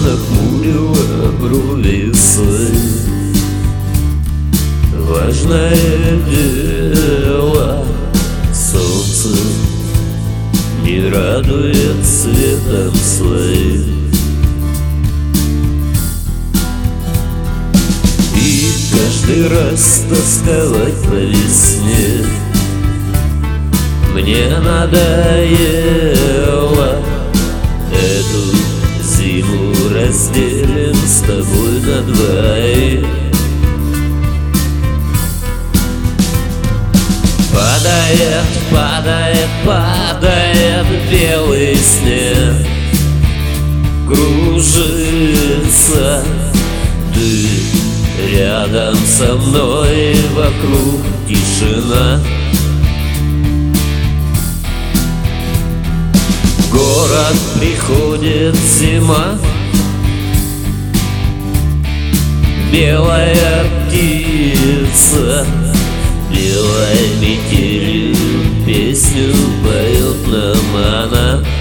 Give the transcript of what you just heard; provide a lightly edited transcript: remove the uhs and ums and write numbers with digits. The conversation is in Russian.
нахмурила брови свои. Важное дело солнце не радует светом своим. И каждый раз тосковать по весне мне надоело. Эту зиму разделим с тобой на двоих. Падает, падает, падает белый снег, кружится ты рядом со мной, вокруг тишина. В город приходит зима, белая птица белой метелью песню поет нам она.